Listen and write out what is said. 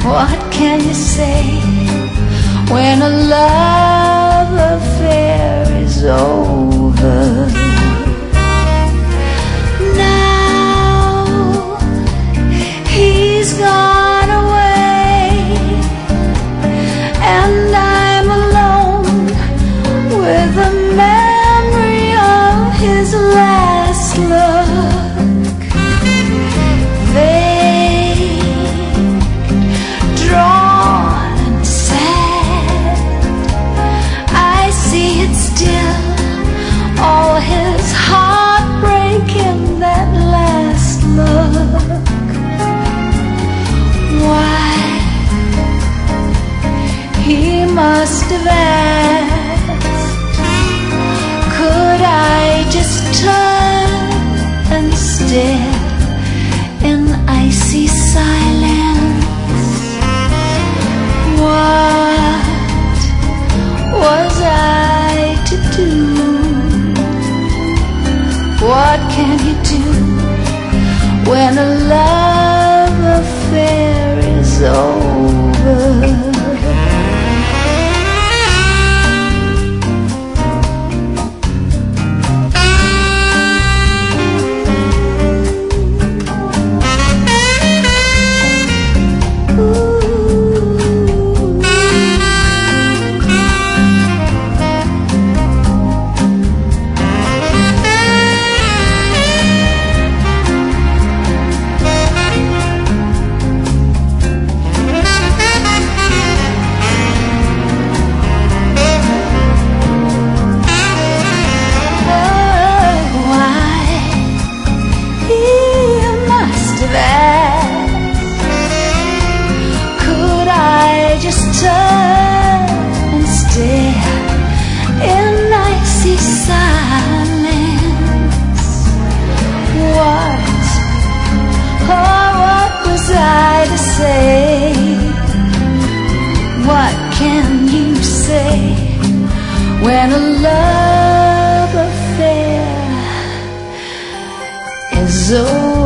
What can you say when a love affair is over? Now he's gone away, and I'm alone with the memory of his last look. Vague, drawn and sad, I see it still, all his heartbreak in that last look. Why, he must have asked, could I just turn and stare in icy silence? What was I to do? What can you do when a love affair is over? Could I just turn and stare in icy silence? What was I to say? What can you say when a love affair is over?